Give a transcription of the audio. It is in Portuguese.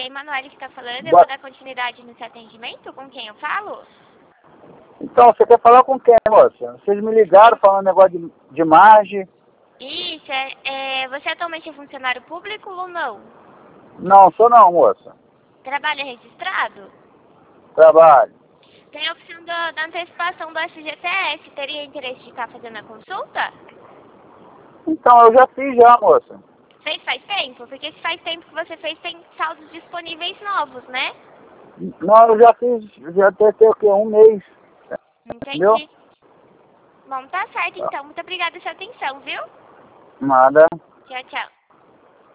é Emanuele que está falando, eu Boa... vou dar continuidade nesse atendimento, com quem eu falo? Então, você quer falar com quem, moça? Vocês me ligaram falando negócio de margem. Isso, você atualmente é funcionário público ou não? Não, sou não, moça. Trabalha registrado? Trabalho. Tem a opção da antecipação do FGTS, teria interesse de estar fazendo a consulta? Então, eu já fiz já, moça. Fez faz tempo? Porque se faz tempo que você fez, tem saldos disponíveis novos, né? Não, eu já fiz, já tem o quê? Um mês. Entendeu? Entendi. Bom, tá certo então. Muito obrigada pela sua atenção, viu? Nada. Tchau, tchau.